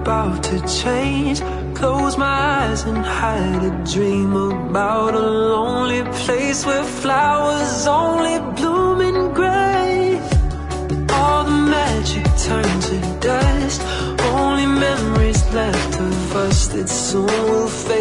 about to change. Close my eyes and hide a dream about a lonely place where flowers only bloom in gray. All the magic turned to dust, only memories left of us that soon will fade.